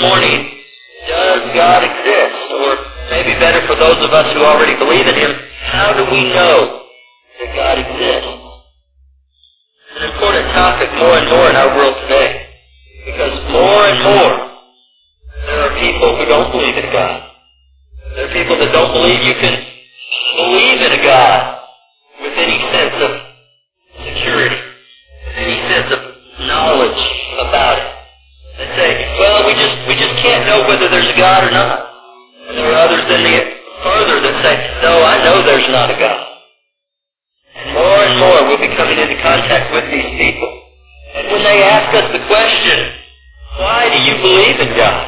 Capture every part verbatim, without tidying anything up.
morning, does God exist? Or maybe better for those of us who already believe in Him, how do we know that God exists? It's an important topic more and more in our world today, because more and more there are people who don't believe in God. There are people that don't believe you can believe in a God with any sense of security, with any sense of knowledge about it. They say, well, we just we just can't know whether there's a God or not. And there are others in the further that say, no, I know there's not a God. And more and more we'll be coming into contact with these people. And when they ask us the question, why do you believe in God?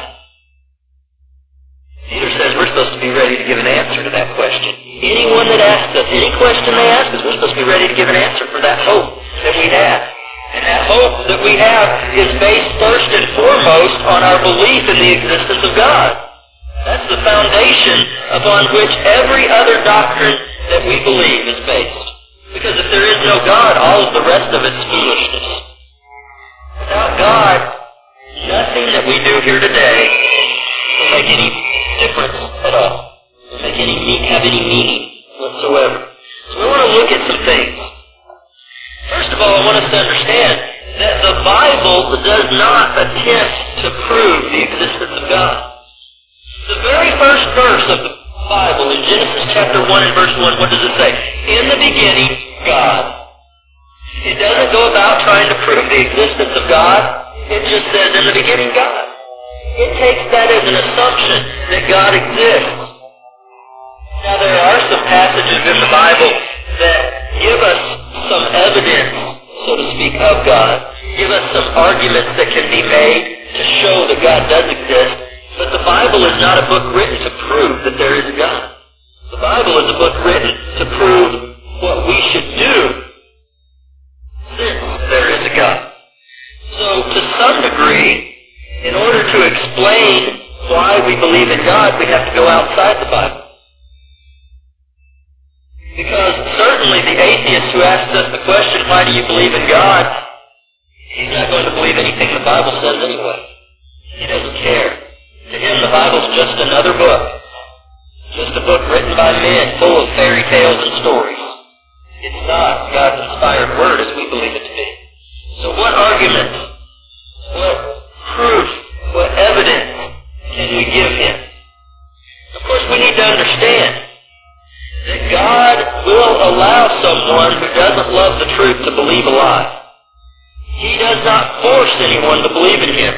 Peter says we're supposed to be ready to give an answer to that question. Anyone that asks us, any question they ask us, we're supposed to be ready to give an answer for that hope that we have. And that hope that we have is based first and foremost on our belief in the existence of God. That's the foundation upon which every other doctrine that we believe is based. Because if there is no God, all of the rest of it's foolishness. Without God, nothing that we do here today will make any difference at all. Will make any have any meaning whatsoever. So we want to look at some things. First of all, I want us to understand that the Bible does not attempt to prove the existence of God. The very first verse of the Bible, in Genesis chapter one and verse one, what does it say? In the beginning, God. It doesn't go about trying to prove the existence of God. It just says, in the beginning, God. It takes that as an assumption that God exists. Now, there are some passages in the Bible that give us some evidence, so to speak, of God, give us some arguments that can be made to show that God does exist, but the Bible is not a book written to prove that there is a God. The Bible is a book written to prove what we should do since there is a God. So, to some degree, in order to explain why we believe in God, we have to go outside the Bible. Because certainly the atheist who asks us the question, why do you believe in God? He's not going to believe anything the Bible says anyway. He doesn't care. To him, the Bible's just another book. Just a book written by men, full of fairy tales and stories. It's not God's inspired word as we believe it to be. So what argument, what proof, what evidence can we give him? Of course, we need to understand that God will allow someone who doesn't love the truth to believe a lie. He does not force anyone to believe in Him.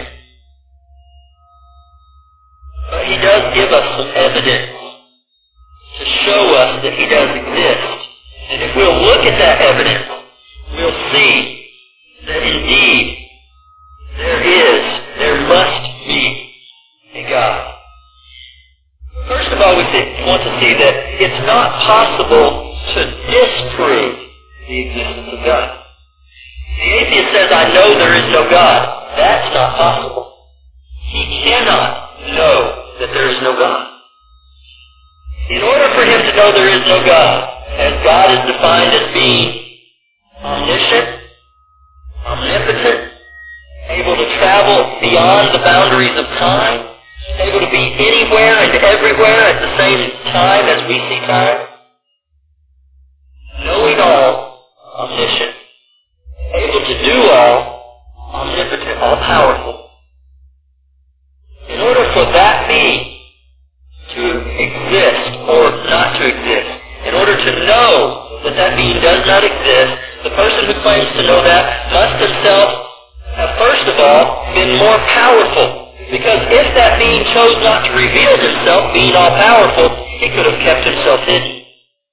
But He does give us some evidence to show us that He does exist. And if we'll look at that evidence, we'll see that indeed there is, there must be a God. First of all, we want to see that it's not possible to disprove the existence of God. The atheist says, I know there is no God. That's not possible. He cannot know that there is no God. In order for him to know there is no God, as God is defined as being omniscient, omnipotent, able to travel beyond the boundaries of time, able to be anywhere and everywhere at the same time as we see time. Knowing all, omniscient. Able to do all, omnipotent, all-powerful. In order for that being to exist or not to exist, in order to know that that being does not exist, the person who claims to know that must himself have first of all been more powerful. Because if that being chose not to reveal himself, being all-powerful, he could have kept himself hidden.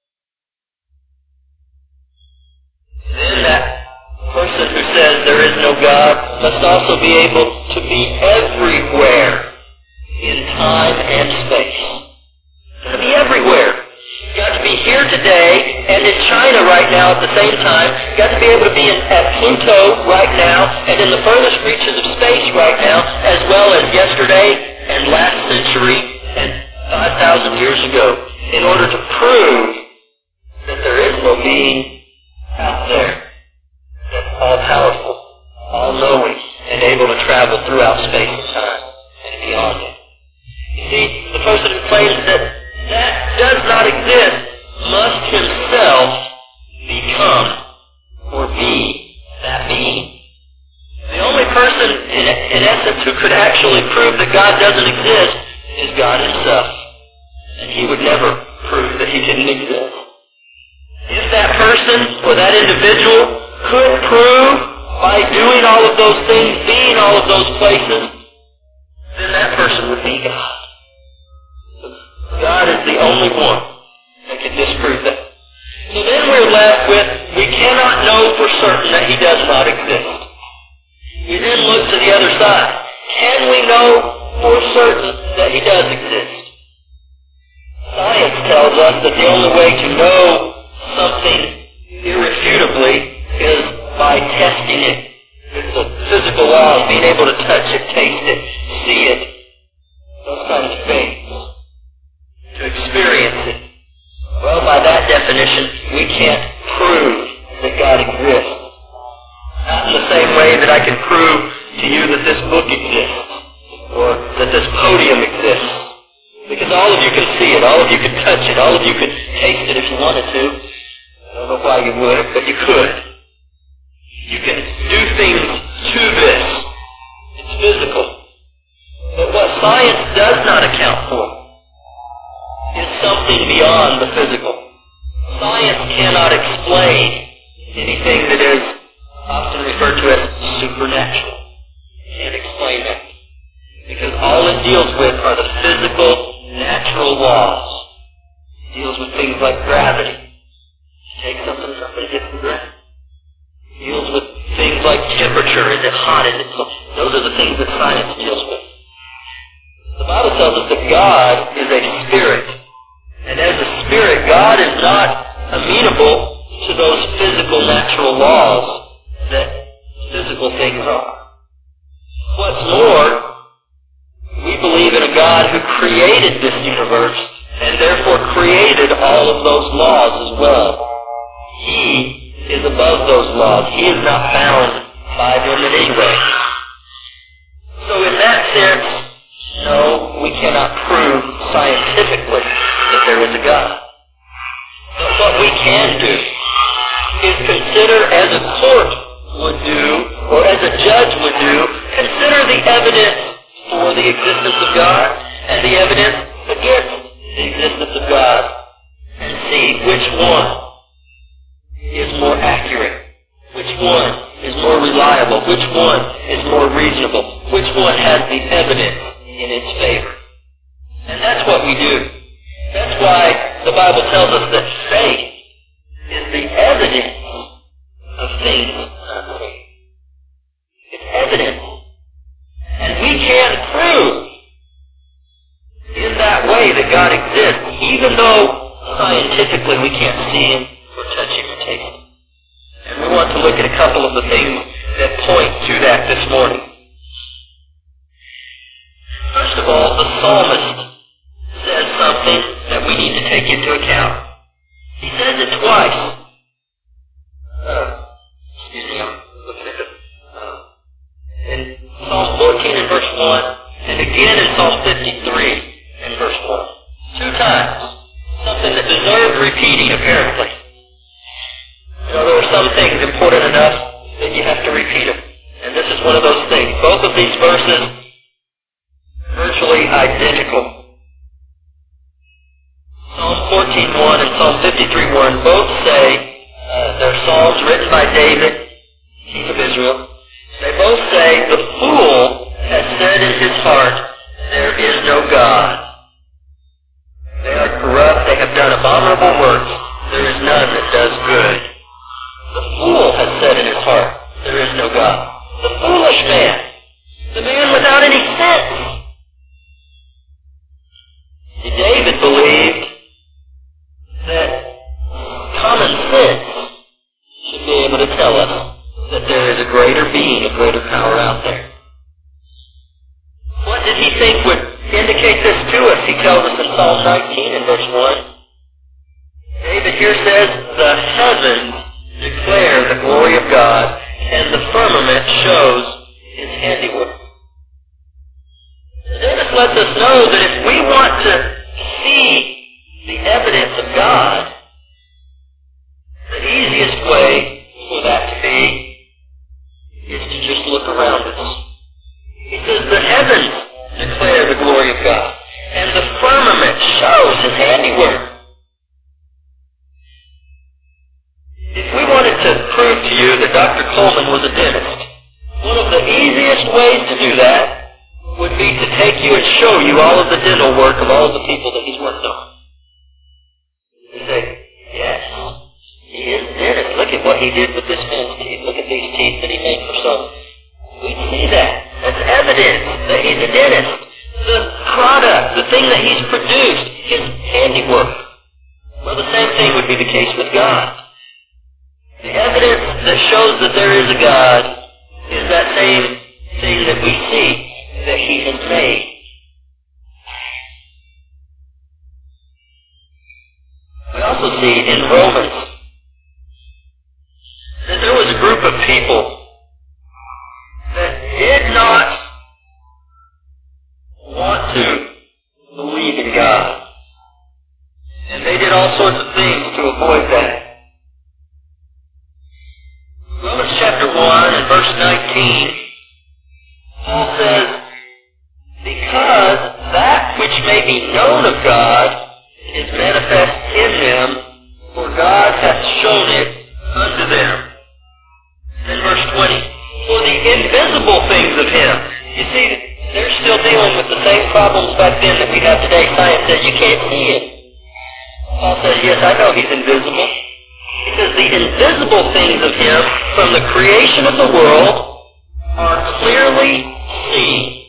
Then that person who says there is no God must also be able to be everywhere in time and space. To be everywhere. You've got to be here today and in China right now at the same time. You've got to be able to be in, at Pluto right now and in the furthest reaches of space right now, as well as yesterday and last century and five thousand years ago, in order to prove that there is no being out there that's all-powerful, all-knowing, and able to travel throughout space and time and beyond. person who claims that that does not exist must himself become or be that being. The only person, in, in essence, who could actually prove that God doesn't exist is God himself. And he would never prove that he didn't exist. If that person or that individual could prove by doing all of those things, being all of those places, then that person would be God. God is the only one that can disprove that. So then we're left with, we cannot know for certain that he does not exist. We then look to the other side. Can we know for certain that he does exist? Science tells us that the only way to know something irrefutably is by testing it. It's the physical laws, being able to touch it, taste it, see it, those kinds of things. To experience it. Well, by that definition, we can't prove that God exists. Not in the same way that I can prove to you that this book exists, or that this podium exists. Because all of you can see it, all of you can touch it, all of you can taste it if you wanted to. I don't know why you would, but you could. You can do things to this. It's physical. But what science does not account for is something beyond the physical. Science cannot explain anything that is often referred to as supernatural. It can't explain that. Because all it deals with are the physical, natural laws. It deals with things like gravity. You take something, something hits the ground. It deals with things like temperature. Is it hot? Is it cold? Those are the things that science deals with. The Bible tells us that God is a spirit. And as a spirit, God is not amenable to those physical, natural laws that physical things are. What's more, we believe in a God who created this universe and therefore created all of those laws as well. He is above those laws. He is not bound by them in any way. So in that sense, no, we cannot prove scientifically that there is a God. But what we can do is consider, as a court would do, or as a judge would do, consider the evidence for the existence of God and the evidence against the existence of God, and see which one is more accurate, which one is more reliable, which one is more reasonable, which one has the evidence in its favor. And that's what we do. That's why the Bible tells us that faith is the evidence of things not seen. It's evidence. And we can prove in that way that God exists, even though scientifically we can't see Him or touch Him or taste Him. And we want to look at a couple of the things that point to that this morning. First of all, the psalmist says something that we need to take into account. He says it twice. Uh, excuse me, I'm looking at it. Uh, in Psalm fourteen and verse one, and again in Psalm fifty-three and verse one. Two times. Something that deserved repeating, apparently. You know, there are some things important enough that you have to repeat them. And this is one of those things. Both of these verses virtually identical. Psalm fourteen one and Psalm fifty-three one both say uh, they're psalms written by David, king of Israel. They both say, the fool has said in his heart, there is no God. They are corrupt, they have done abominable works, there is none that does good. The fool has said in his heart, there is no God. The foolish man, the man without any sense. David believed that common sense should be able to tell us that there is a greater being, a greater power out there. What did he think would indicate this to us? He tells us in Psalm nineteen and verse one. David here says, the heavens declare the glory of God, and the firmament shows His handiwork. David lets us know that if we want to see the evidence of God, the easiest way for that to be is to just look around us. He says the heavens declare the glory of God, and the firmament shows His handiwork. If we wanted to prove to you that Doctor Coleman was a dentist, one of the easiest ways to do that would be to take you and show you all of the dental work of all of the people that he's worked on. You say, yes, he is a dentist. Look at what he did with this man's teeth. Look at these teeth that he made for some. We'd see that. That's evidence that he's a dentist. The product, the thing that he's produced, his handiwork. Well, the same thing would be the case with God. The evidence that shows that there is a God is that same thing that we see that He has made. We also see in Romans that there was a group of people that did not want to believe in God. And they did all sorts of things to avoid that. Romans chapter one and verse nineteen, Paul says, because that which may be known of God is manifest in them, for God hath shown it unto them. Then verse twenty, for the invisible things of Him. You see, they're still dealing with the same problems back then that we have today. Science says you can't see it. Paul says, yes, I know He's invisible. He says the invisible things of Him from the creation of the world are clearly seen.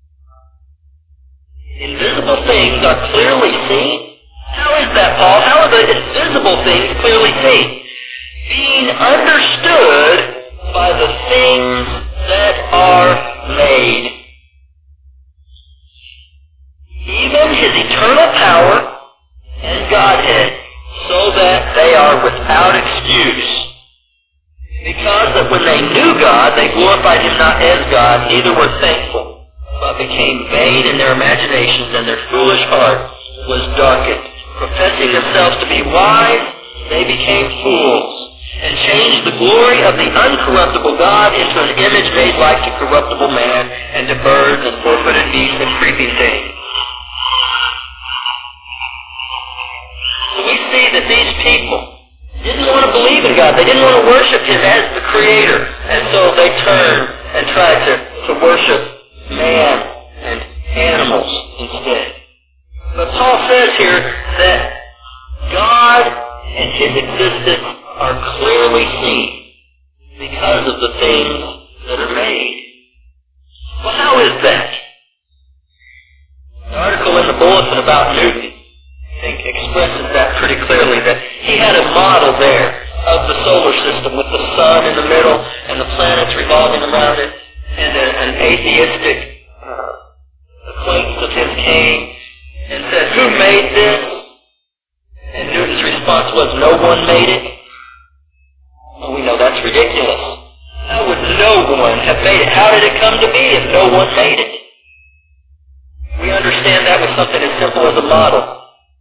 Invisible things are clearly seen? How is that, Paul? How are the invisible things clearly seen? Being understood by the things that are made. Even His eternal power and Godhead, so that they are without excuse. Because that when they knew God, they glorified Him not as God, neither were thankful, but became vain in their imaginations, and their foolish heart was darkened. Professing themselves to be wise, they became fools, and changed the glory of the uncorruptible God into an image made like to corruptible man, and to birds, and four-footed beasts, and creeping things. So we see that these people didn't want to believe in God. They didn't want to worship Him as the Creator. And so they turned and tried to, to worship man and animals instead. But Paul says here that God and His existence are clearly seen because of the things that are made. Well, how is that? The article in the bulletin about Newton, I think, expresses that pretty clearly, that he had a model there of the solar system with the sun in the middle and the planets revolving around it, and a, an atheistic uh, acquaintance of his came and said, who made this? And Newton's response was, no one made it. Well, we know that's ridiculous. How would no one have made it? How did it come to be if no one made it? We understand that with something as simple as a model.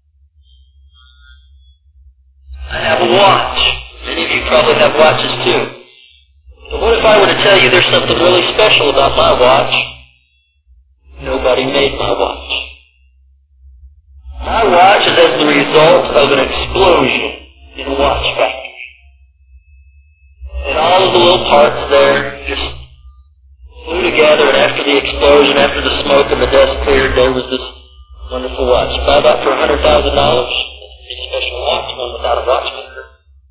I have a watch. Many of you probably have watches too. But what if I were to tell you there's something really special about my watch? Nobody made my watch. My watch is as the result of an explosion in a watch factory. And all of the little parts there just flew together, and after the explosion, after the smoke and the dust cleared, there was this wonderful watch. Buy that for one hundred thousand dollars. It's a special watch, one without a watchmaker.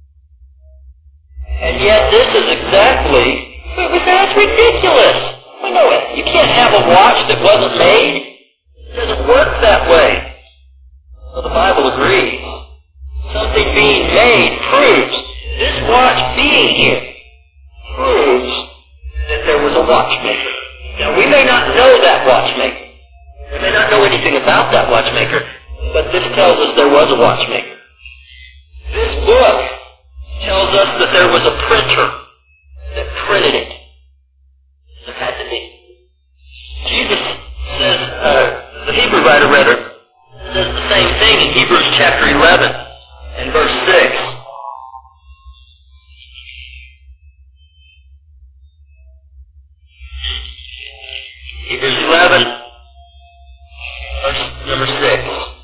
And yet this is exactly, we say that's ridiculous. We know it. You can't have a watch that wasn't made. It doesn't work that way. Well, the Bible agrees. Something being made proves, this watch being here proves that there was a watchmaker. Now, we may not know that watchmaker. We may not know anything about that watchmaker, but this tells us there was a watchmaker. This book tells us that there was a printer that printed it. There had to be. Jesus says, uh, Hebrews eleven, verse number six.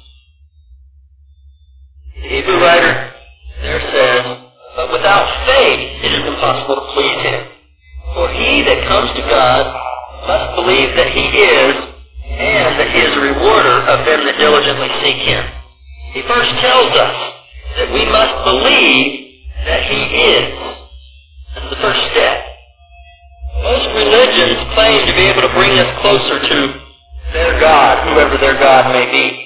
The Hebrew writer there says, "But without faith it is impossible to please Him. For he that comes to God must believe that He is, and that He is a rewarder of them that diligently seek Him." He first tells us that we must believe that He is. That's the first step. Most religions claim to be able to bring us closer to their God, whoever their God may be.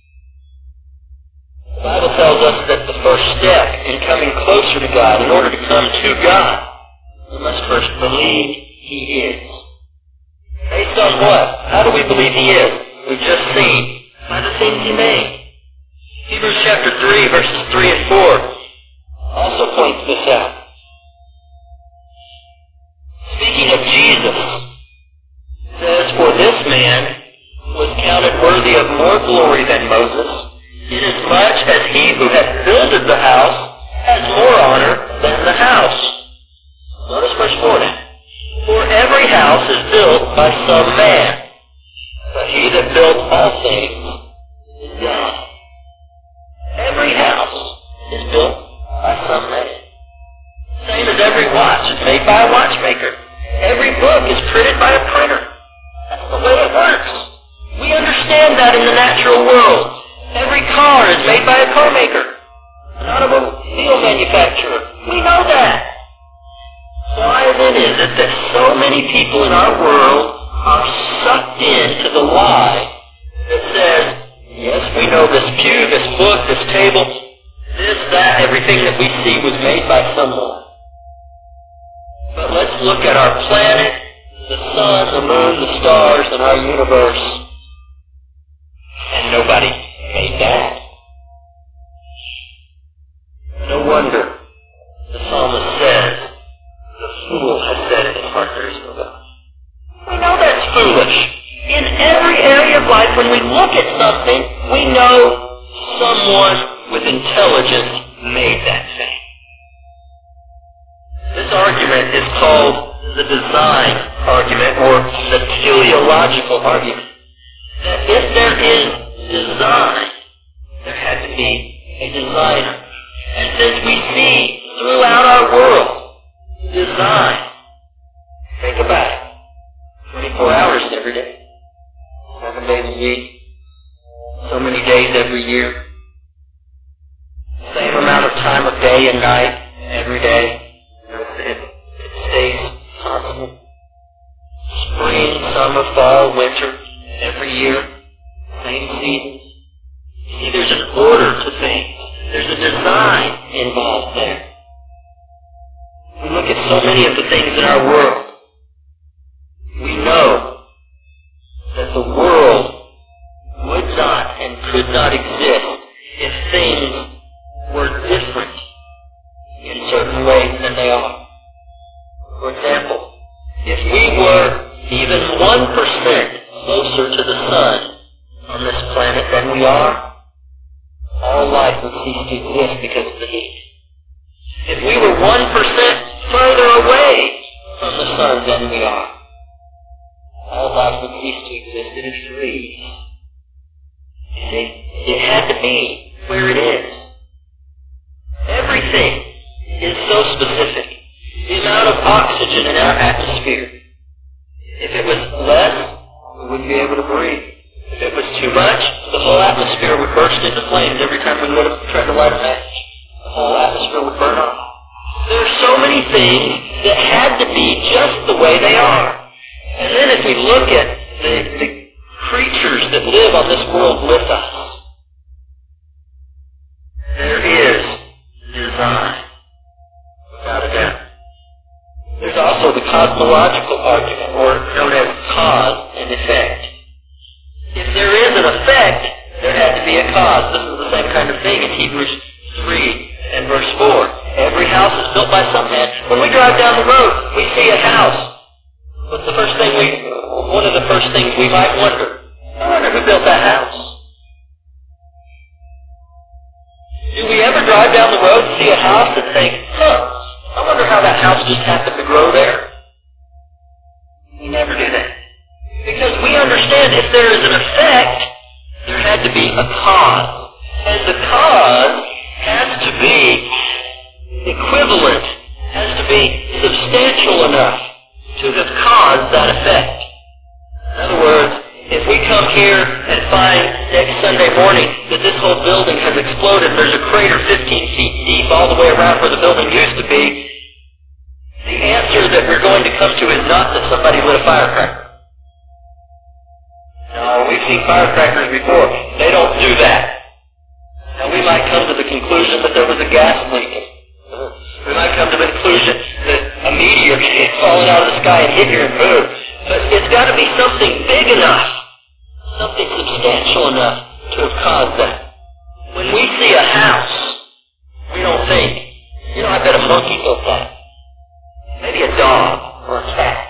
The Bible tells us that the first step in coming closer to God, in order to come to God, we must first believe He is. Based on what? How do we believe He is? We've just seen by the things He made. Hebrews chapter three, verses three and four also points this out. Speaking of Jesus, it says, "For this man was counted worthy of more glory than Moses, inasmuch as he who hath builded the house has more honor than the house." Notice verse four now. "For every house is built by some man, but he that built all things is God." Every house is built by some man. Same as every watch is made by a watchmaker. Every book is printed by a printer. That's the way it works. We understand that in the natural world. Every car is made by a car maker, an automobile manufacturer. We know that. Why then is it that so many people in our world are sucked into the lie that says, yes, we know this pew, this book, this table, this, that, everything that we see was made by someone. But let's look at our planet, the sun, the moon, the stars, and our universe. And nobody made that. No wonder the psalmist says, "The fool has said in his heart, there is no God." We know that's foolish. In every area of life, when we look at something, we know someone with intelligence made that thing. This argument is called the design argument, or the teleological argument. That if there is design, there had to be a designer. And since we see throughout our world design, think about it. twenty-four hours every day. Seven days a week. So many days every year. Same amount of time of day and night every day. It, it stays constant. Spring, summer, fall, winter, every year. Same seasons. See, there's an order to things. There's a design involved there. We look at so many of the things in our world. We know that the world would not and could not exist if things were different in certain ways than they are. For example, if we were even one percent closer to the sun on this planet than we are, all life would cease to exist because of the heat. If we were one percent further away from the sun than we are, all life would cease to exist. It is freeze. You see, it had to be where it is. Everything is so specific. The amount of oxygen in our atmosphere. If it was less, we wouldn't be able to breathe. If it was too much, the whole atmosphere would burst into flames every time we would have tried to light a match. The whole atmosphere would burn off. There are so many things that had to be just the way they are. And then if we look at the, the creatures that live on this world with us, there is design, without a doubt. There's also the cosmological argument, or known as cause and effect. If there is an effect, there had to be a cause. This is the same kind of thing in Hebrews three and verse four. Every house is built by some man. When we drive down the road, we see a house. What's the first thing we, one of the first things we might wonder? I wonder who built that house. Do we ever drive down the road and see a house and think, huh, I wonder how that house just happened to grow there? We never do that. Because we understand if there is an effect, there had to be a cause. And the cause has to be equivalent, has to be substantial enough to have caused that effect. In other words, if we come here and find next Sunday morning that this whole building has exploded, there's a crater fifteen feet deep all the way around where the building used to be, the answer that we're going to come to is not that somebody lit a firecracker. No, we've seen firecrackers before. They don't do that. Now, we might come to the conclusion that there was a gas leak. We might come to the conclusion that a meteor came falling out of the sky and hit here and boom. But it's got to be something big enough, something substantial enough to have caused that. When we see a house, we don't think, you know, I bet a monkey built that. Maybe a dog or a cat.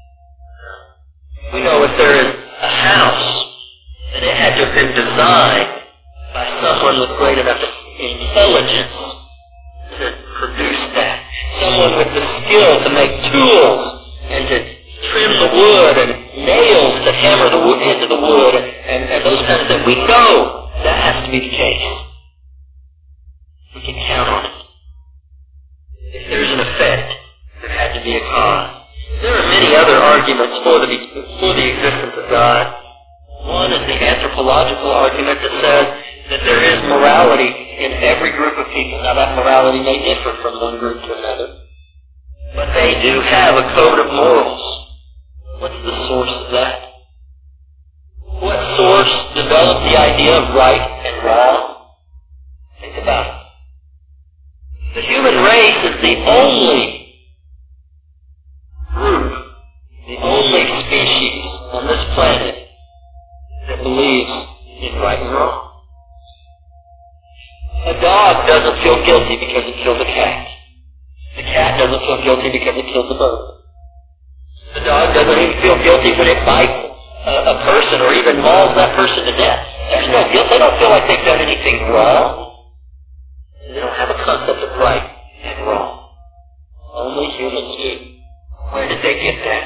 We know if there is a house, then it had to have been designed by someone with great enough intelligence to produce that. Someone with the skill to make tools and to trim the wood and nails to hammer the wood into the wood and, and those kinds of things. We know that has to be the case. We can count on it. If there's an effect, there had to be a cause. There are many other arguments for the, for the existence of God. One is the anthropological argument that says that there is morality in every group of people. Now that morality may differ from one group to another, but they do have a code of morals. What's the source of that? What source developed the idea of right and wrong? Think about it. The human race is the only group, the only species on this planet that believes in right and wrong. A dog doesn't feel guilty because it killed a cat. The cat doesn't feel guilty because it killed the bird. The dog doesn't even feel guilty when it bites a, a person or even mauls that person to death. There's no guilt. They don't feel like they've done anything wrong. They don't have a concept of right and wrong. Only humans do. Where did they get that?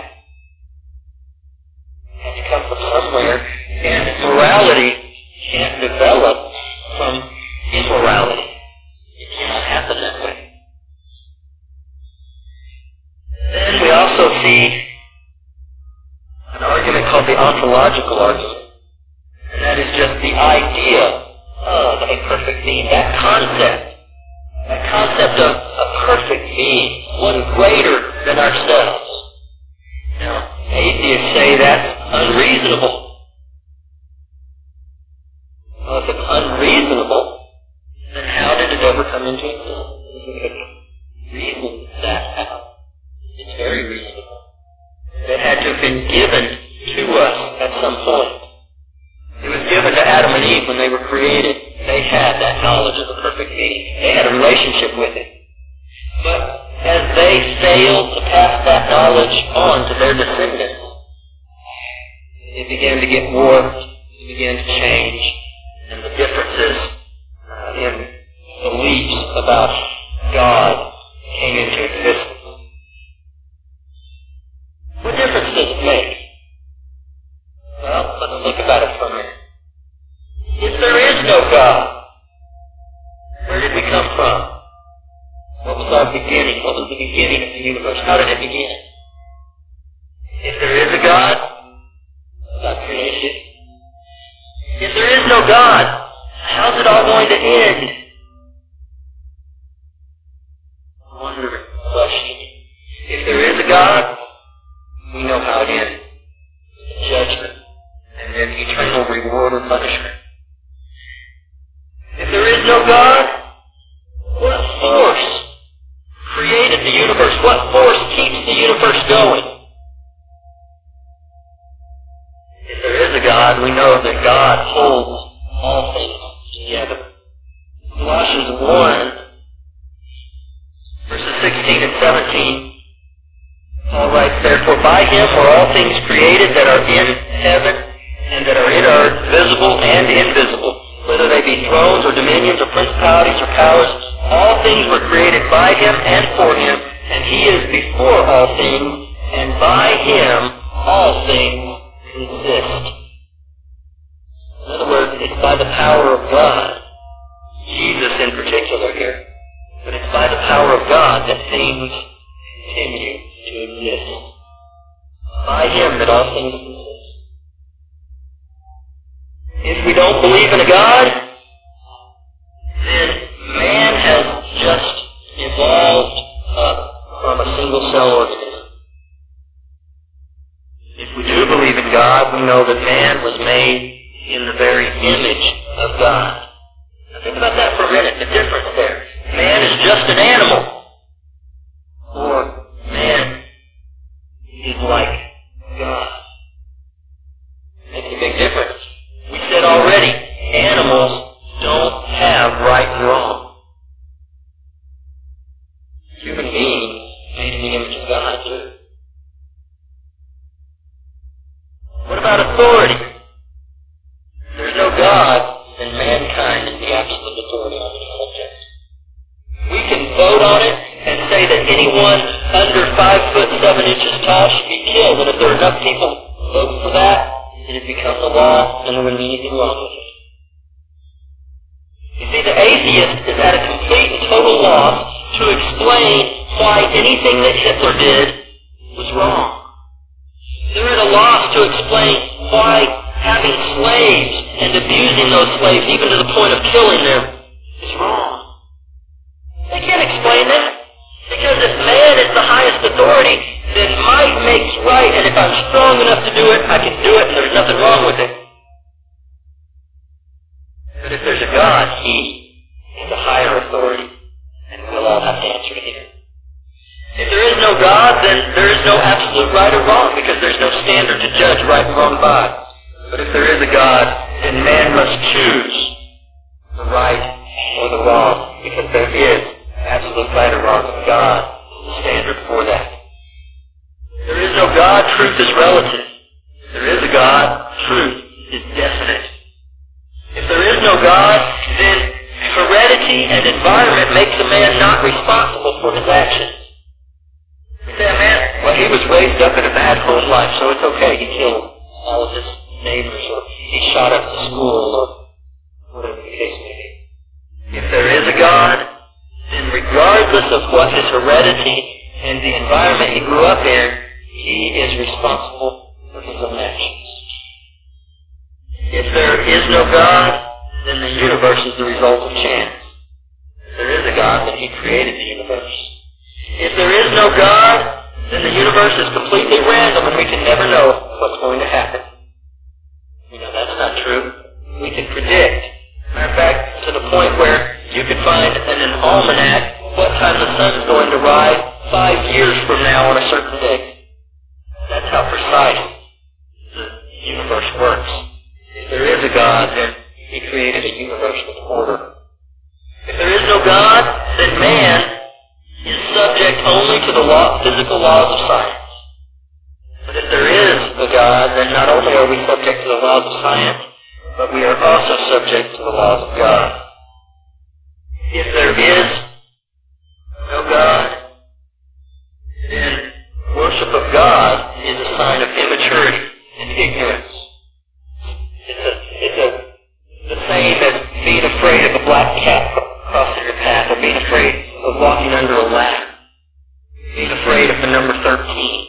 It had to come from somewhere, and morality can't develop from immorality. It cannot happen that way. Then we also see an argument called the ontological argument. And that is just the idea of a perfect being. That concept. That concept of a perfect being. One greater than ourselves. Now, atheists say that's unreasonable. Well, if it's unreasonable, then how did it ever come into existence? Reason that out. It's very reasonable. It had to have been given to us at some point. It was given to Adam and Eve when they were created. They had that knowledge of the perfect being. They had a relationship with it. But as they failed to pass that knowledge on to their descendants, it began to get warped, it began to change, and the differences uh, in beliefs about God came into existence. What difference does it make? Well, let's think about it for a minute. If there is no God, where did we come from? What was our beginning? What was the beginning of the universe? How did it begin? If there is a God, God created it. If there is no God, how's it all going to end? Wondering question. If there is a God, we know how it ends. Judgment. And then eternal reward or punishment. If there is no God, what force created the universe? What force keeps the universe going? If there is a God, we know that God holds all things together. Colossians one, verses sixteen and seventeen, Paul writes, therefore by him were all things created that are in heaven and that are in earth, visible and invisible, whether they be thrones or dominions or principalities or powers. All things were created by him and for him, and he is before all things, and by him all things consist. In other words, it's by the power of God, Jesus in particular here, but it's by the power of God that things continue to exist. By Him that all things exist. If we don't believe in a God, then man has just evolved up from a single cell organism. If we do believe in God, we know that man was made in the very image of God. Now think about that for a minute, the difference there. Man is just an animal, or man is like God. Makes a big difference. We said already, animals don't have right and wrong. Human beings made in the image of God do. What about authority? If there's no God, then mankind is the absolute authority on the subject. We can vote on it and say that anyone under five foot seven inches tall should be killed, and if there are enough people vote for that, then it becomes a law, and there wouldn't be anything wrong with it. You see, the atheist is at a complete and total loss to explain why anything that Hitler did was wrong. They're at a loss to explain why having slaves and abusing those slaves, even to the point of killing them, is wrong. They can't explain that. Because if man is the highest authority, then might makes right, and if I'm strong enough to do it, I can do it, and there's nothing wrong with it. But if there's a God, He is a higher authority, and we'll all have to answer to Him. If there is no God, then there is no absolute right or wrong, because there's no standard to judge right and wrong by. But if there is a God, then man must choose the right or the wrong, because there is absolute right or wrong, and God is the standard for that. If there is no God, truth is relative. If there is a God, truth is definite. If there is no God, then heredity and environment makes a man not responsible for his actions. You say, man, well, he was raised up in a bad home life, so it's okay. He killed all of his neighbors, or he shot up the school, or whatever the case may be. If there is a God, then regardless of what his heredity and the environment he grew up in, he is responsible for his own actions. If there is no God, then the universe is the result of chance. If there is a God, then He created the universe. If there is no God, then the universe is completely random and we can never know what's going to happen. You know, that's not true. We can predict. Matter of fact, to the point where you can find in an almanac what time the sun's going to rise five years from now on a certain day. That's how precise the universe works. If there is a God, then He created a universe with order. If there is no God, then man is subject only to the law, physical laws of science. But if there is a God, then not only are we subject to the laws of science, but we are also subject to the laws of God. If there is no God, then worship of God is a sign of immaturity and ignorance. It's a, it's a, the same as being afraid of a black cat crossing your path, or being afraid of walking under a ladder, being afraid of the number thirteen.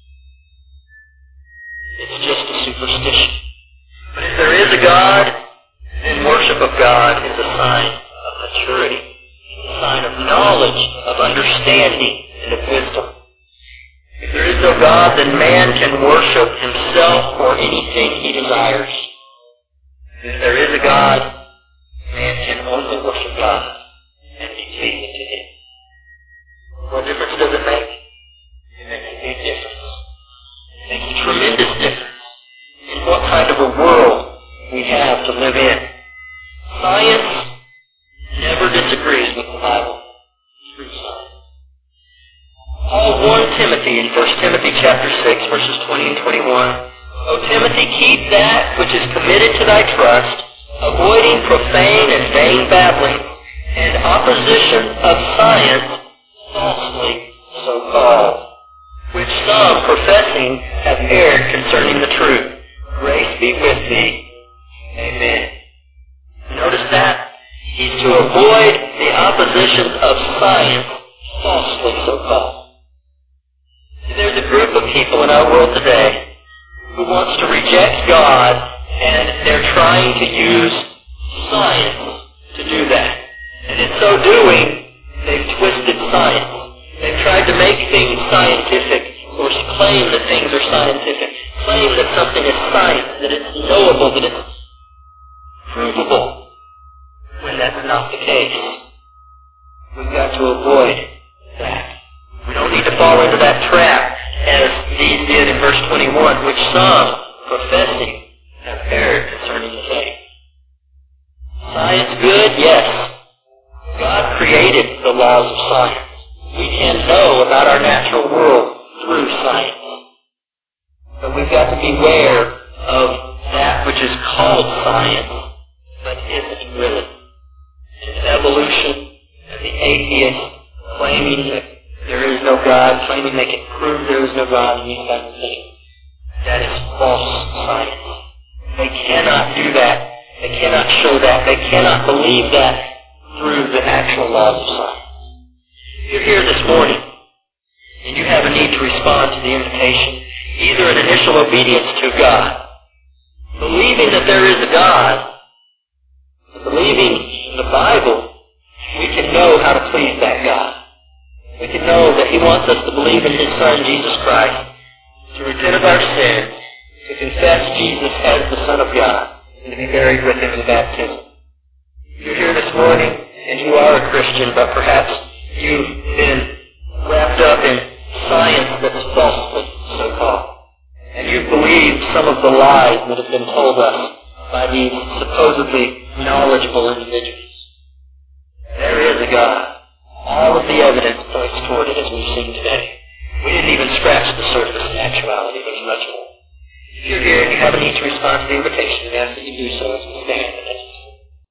It's just a superstition. But if there is a God, then worship of God is a sign of maturity, a sign of knowledge, of understanding, and of wisdom. If there is no God, then man can worship himself or anything he desires. If there is a God, man can only worship God and be pleasing to Him. What difference does it make? It makes a big difference. It makes a tremendous difference in what kind of a world we have to live in. Science never disagrees with the Bible. True science. Paul warned Timothy in First Timothy chapter six, verses twenty and twenty-one, O Timothy, keep that which is committed to thy trust, avoiding profane and vain babbling, and opposition of science, falsely so called, which some professing have erred concerning the truth. Grace be with thee. Amen. Notice that? He's to avoid the oppositions of science, falsely so called. There's a group of people in our world today who wants to reject God, and they're trying to use science to do that. And in so doing, they've twisted science. They've tried to make things scientific, or claim that things are scientific, claim that something is science, that it's knowable, that it's provable, when that's not the case. We've got to avoid that. We don't need to fall into that trap, as these did in verse twenty-one, which some, professing, have erred concerning the faith. Science good? Yes. God created the laws of science. We can know about our natural world through science. But we've got to beware of that which is called science, but isn't really. It's evolution, and the atheist claiming that there is no God, claiming they can prove there is no God, and these kinds of things. That is false science. They cannot do that. They cannot show that. They cannot believe that through the actual laws of science. If you're here this morning, and you have a need to respond to the invitation, either an initial obedience to God, believing that there is a God, believing in the Bible, we can know how to please that God. We can know that He wants us to believe in His Son, Jesus Christ, to repent of our sins, to confess Jesus as the Son of God, and to be buried with Him in baptism. You're here this morning, and you are a Christian, but perhaps you've been wrapped up in science that's falsely so-called. And you've believed some of the lies that have been told us by these supposedly knowledgeable individuals. There is a God. All of the evidence points toward it, as we've seen today. We didn't even scratch the surface in actuality. There's much more. If you're here and you have a need to respond to the invitation, we ask that you do so as we stand.